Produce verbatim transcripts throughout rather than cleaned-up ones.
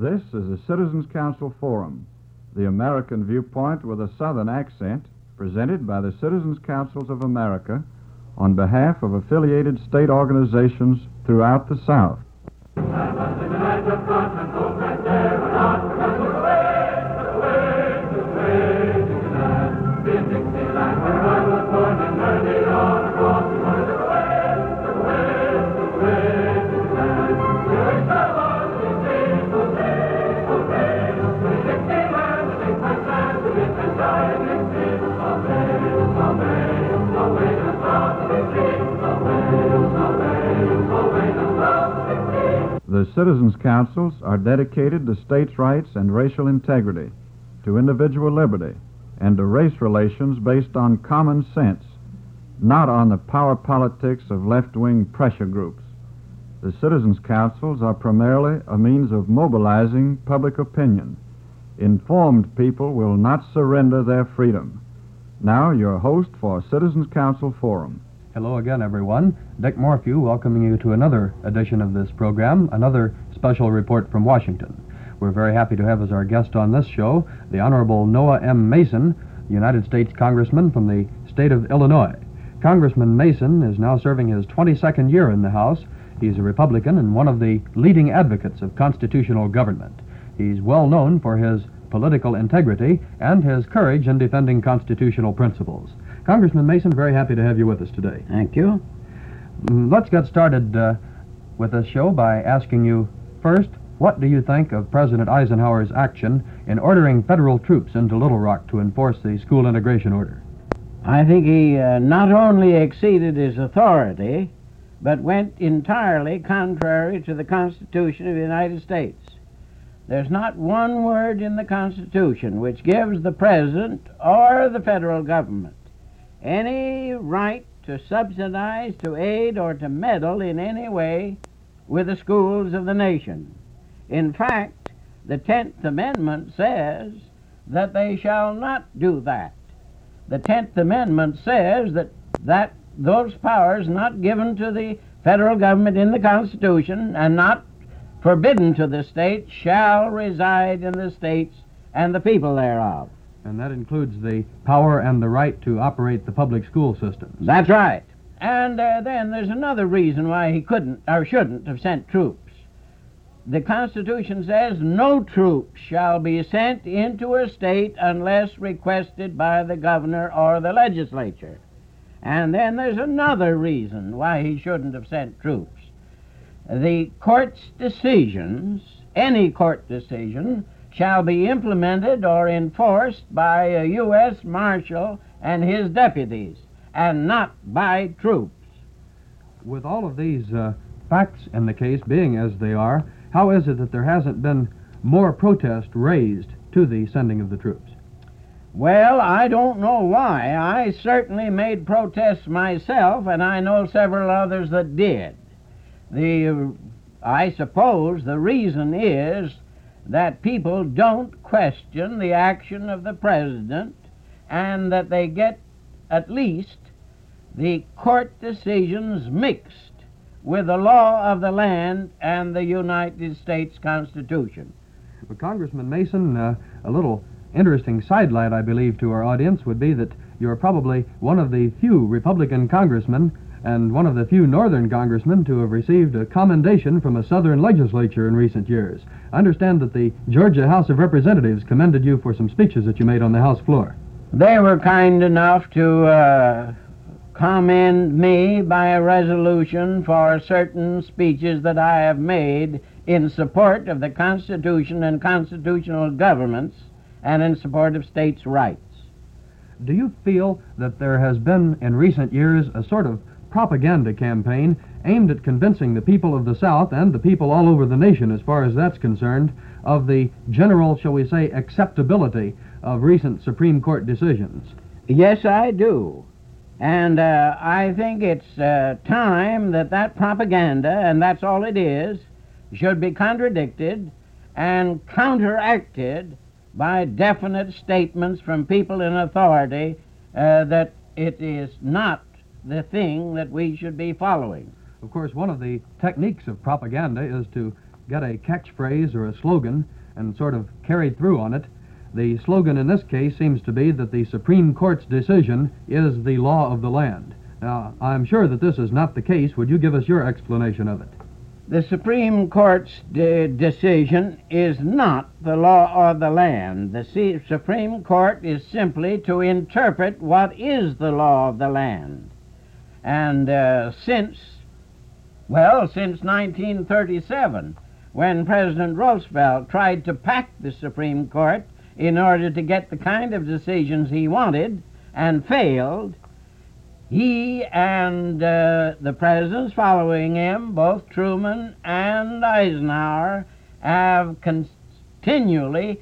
This is a Citizens Council Forum, the American viewpoint with a Southern accent, presented by the Citizens Councils of America on behalf of affiliated state organizations throughout the South. The Citizens Councils are dedicated to states' rights and racial integrity, to individual liberty, and to race relations based on common sense, not on the power politics of left-wing pressure groups. The Citizens Councils are primarily a means of mobilizing public opinion. Informed people will not surrender their freedom. Now, your host for Citizens Council Forum. Hello again, everyone. Dick Morphew welcoming you to another edition of this program, another special report from Washington. We're very happy to have as our guest on this show the Honorable Noah M. Mason, United States Congressman from the state of Illinois. Congressman Mason is now serving his twenty-second year in the House. He's a Republican and one of the leading advocates of constitutional government. He's well known for his political integrity and his courage in defending constitutional principles. Congressman Mason, very happy to have you with us today. Thank you. Mm, Let's get started uh, with this show by asking you first, what do you think of President Eisenhower's action in ordering federal troops into Little Rock to enforce the school integration order? I think he uh, not only exceeded his authority, but went entirely contrary to the Constitution of the United States. There's not one word in the Constitution which gives the President or the federal government any right to subsidize, to aid, or to meddle in any way with the schools of the nation. In fact, the Tenth Amendment says that they shall not do that. The Tenth Amendment says that, that those powers not given to the federal government in the Constitution and not forbidden to the states shall reside in the states and the people thereof. And that includes the power and the right to operate the public school systems. That's right. And uh, then there's another reason why he couldn't or shouldn't have sent troops. The Constitution says no troops shall be sent into a state unless requested by the governor or the legislature. And then there's another reason why he shouldn't have sent troops. The court's decisions, any court decision, shall be implemented or enforced by a U S Marshal and his deputies, and not by troops. With all of these uh, facts in the case being as they are, how is it that there hasn't been more protest raised to the sending of the troops? Well, I don't know why. I certainly made protests myself, and I know several others that did. The, I suppose the reason is that people don't question the action of the president, and that they get at least the court decisions mixed with the law of the land and the United States Constitution. Well, Congressman Mason, uh, a little interesting sidelight, I believe, to our audience would be that you're probably one of the few Republican congressmen and one of the few northern congressmen to have received a commendation from a southern legislature in recent years. I understand that the Georgia House of Representatives commended you for some speeches that you made on the House floor. They were kind enough to uh, commend me by a resolution for certain speeches that I have made in support of the Constitution and constitutional governments and in support of states' rights. Do you feel that there has been in recent years a sort of propaganda campaign aimed at convincing the people of the South and the people all over the nation, as far as that's concerned, of the general, shall we say, acceptability of recent Supreme Court decisions? Yes, I do. And uh, I think it's uh, time that that propaganda, and that's all it is, should be contradicted and counteracted by definite statements from people in authority uh, that it is not the thing that we should be following. Of course, one of the techniques of propaganda is to get a catchphrase or a slogan and sort of carried through on it. The slogan in this case seems to be that the Supreme Court's decision is the law of the land. Now, I'm sure that this is not the case. Would you give us your explanation of it? The Supreme Court's de- decision is not the law of the land. The C- Supreme Court is simply to interpret what is the law of the land. And uh, since, well, since nineteen thirty-seven, when President Roosevelt tried to pack the Supreme Court in order to get the kind of decisions he wanted and failed, he and uh, the presidents following him, both Truman and Eisenhower, have continually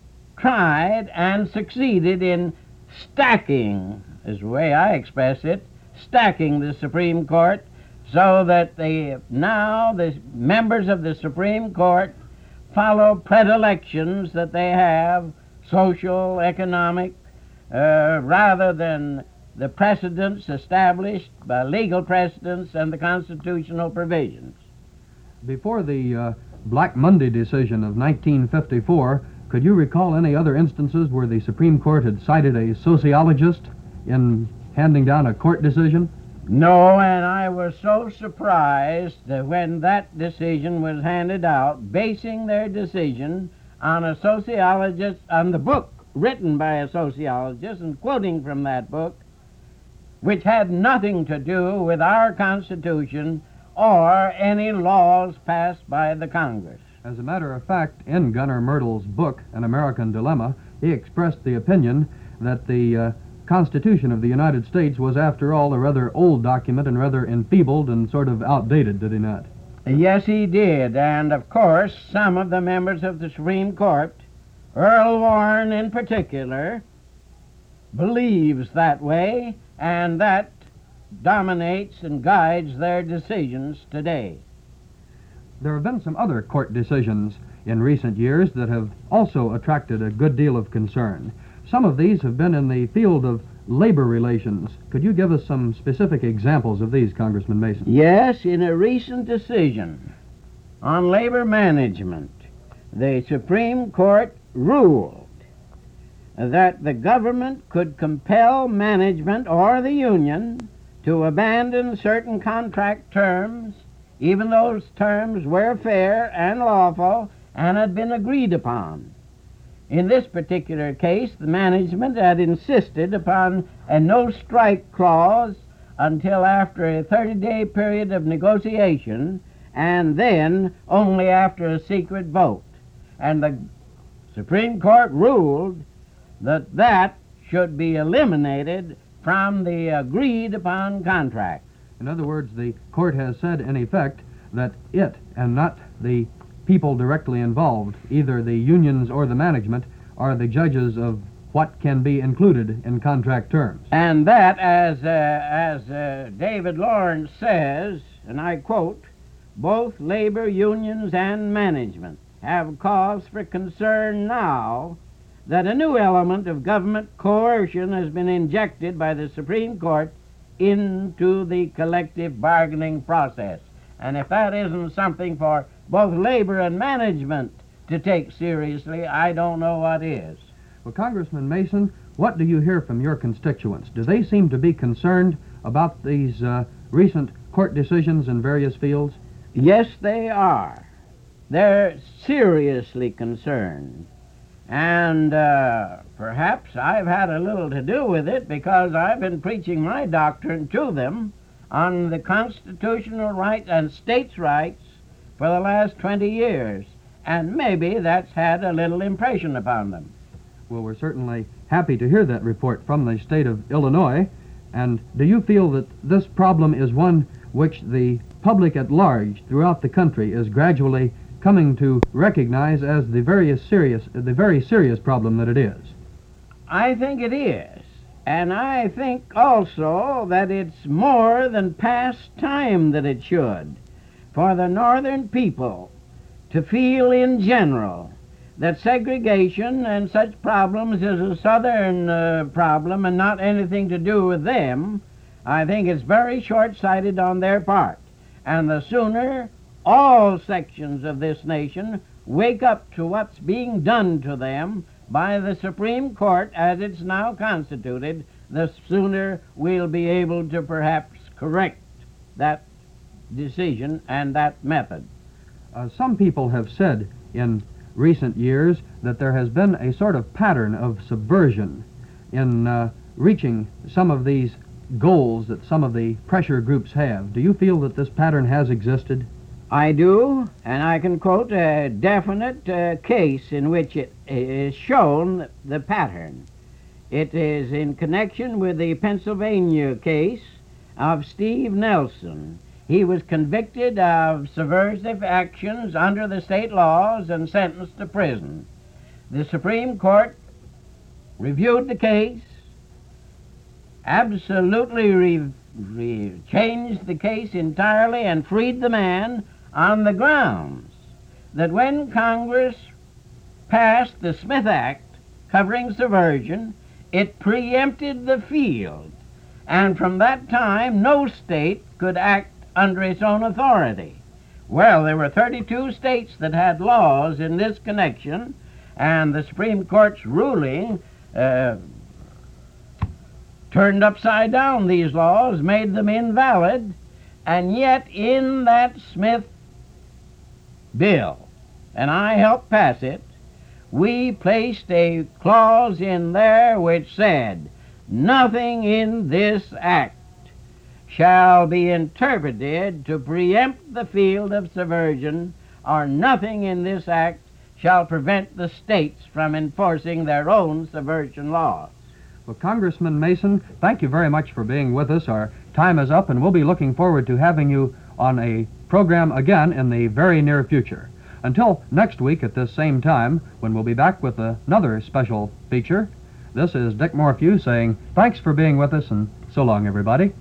tried and succeeded in stacking, is the way I express it, stacking the Supreme Court so that the, now the members of the Supreme Court follow predilections that they have, social, economic, uh, rather than the precedents established by legal precedents and the constitutional provisions. Before the uh, Black Monday decision of nineteen fifty-four, could you recall any other instances where the Supreme Court had cited a sociologist in handing down a court decision? No, and I was so surprised that when that decision was handed out, basing their decision on a sociologist, on the book written by a sociologist, and quoting from that book, which had nothing to do with our Constitution or any laws passed by the Congress. As a matter of fact, in Gunnar Myrdal's book, An American Dilemma, he expressed the opinion that the uh, Constitution of the United States was, after all, a rather old document and rather enfeebled and sort of outdated, did he not? Yes, he did, and of course, some of the members of the Supreme Court, Earl Warren in particular, believes that way, and that dominates and guides their decisions today. There have been some other court decisions in recent years that have also attracted a good deal of concern. Some of these have been in the field of labor relations. Could you give us some specific examples of these, Congressman Mason? Yes, in a recent decision on labor management, the Supreme Court ruled that the government could compel management or the union to abandon certain contract terms, even those terms were fair and lawful and had been agreed upon. In this particular case, the management had insisted upon a no-strike clause until after a thirty-day period of negotiation, and then only after a secret vote. And the Supreme Court ruled that that should be eliminated from the agreed-upon contract. In other words, the court has said, in effect, that it, and not the people directly involved, either the unions or the management, are the judges of what can be included in contract terms. And that, as, uh, as uh, David Lawrence says, and I quote, both labor unions and management have cause for concern now that a new element of government coercion has been injected by the Supreme Court into the collective bargaining process. And if that isn't something for both labor and management to take seriously, I don't know what is. Well, Congressman Mason, what do you hear from your constituents? Do they seem to be concerned about these uh, recent court decisions in various fields? Yes, they are. They're seriously concerned. And uh, perhaps I've had a little to do with it because I've been preaching my doctrine to them on the constitutional rights and states' rights for the last twenty years. And maybe that's had a little impression upon them. Well, we're certainly happy to hear that report from the state of Illinois. And do you feel that this problem is one which the public at large throughout the country is gradually coming to recognize as the very serious, the very serious problem that it is? I think it is. And I think also that it's more than past time that it should for the northern people to feel in general that segregation and such problems is a southern uh, problem and not anything to do with them. I think it's very short-sighted on their part. And the sooner all sections of this nation wake up to what's being done to them by the Supreme Court as it's now constituted, the sooner we'll be able to perhaps correct that decision and that method. Uh, some people have said in recent years that there has been a sort of pattern of subversion in uh, reaching some of these goals that some of the pressure groups have. Do you feel that this pattern has existed? I do, and I can quote a definite uh, case in which it is shown the pattern. It is in connection with the Pennsylvania case of Steve Nelson. He was convicted of subversive actions under the state laws and sentenced to prison. The Supreme Court reviewed the case, absolutely re- re- changed the case entirely, and freed the man on the grounds that when Congress passed the Smith Act covering subversion, it preempted the field, and from that time no state could act under its own authority. Well, there were thirty-two states that had laws in this connection, and the Supreme Court's ruling uh, turned upside down these laws, made them invalid, and yet in that Smith bill, and I helped pass it, we placed a clause in there which said, nothing in this act shall be interpreted to preempt the field of subversion, or nothing in this act shall prevent the states from enforcing their own subversion laws. Well, Congressman Mason, thank you very much for being with us. Our time is up, and we'll be looking forward to having you on a program again in the very near future. Until next week at this same time, when we'll be back with another special feature, this is Dick Morphew saying thanks for being with us, and so long, everybody.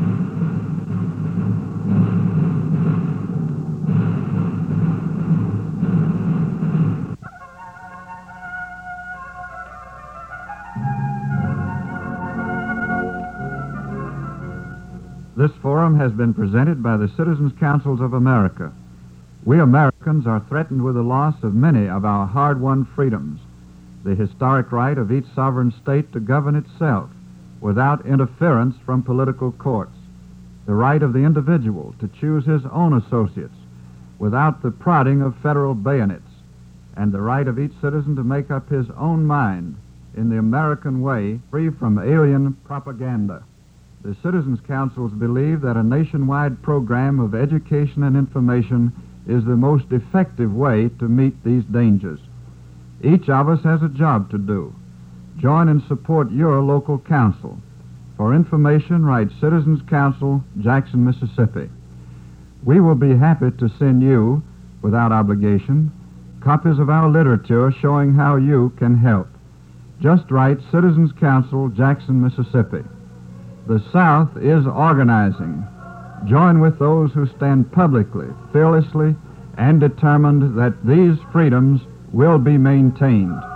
This forum has been presented by the Citizens Councils of America. We Americans are threatened with the loss of many of our hard-won freedoms. The historic right of each sovereign state to govern itself without interference from political courts. The right of the individual to choose his own associates without the prodding of federal bayonets. And the right of each citizen to make up his own mind in the American way, free from alien propaganda. The Citizens Councils believe that a nationwide program of education and information is the most effective way to meet these dangers. Each of us has a job to do. Join and support your local council. For information, write Citizens Council, Jackson, Mississippi. We will be happy to send you, without obligation, copies of our literature showing how you can help. Just write Citizens Council, Jackson, Mississippi. The South is organizing. Join with those who stand publicly, fearlessly, and determined that these freedoms will be maintained.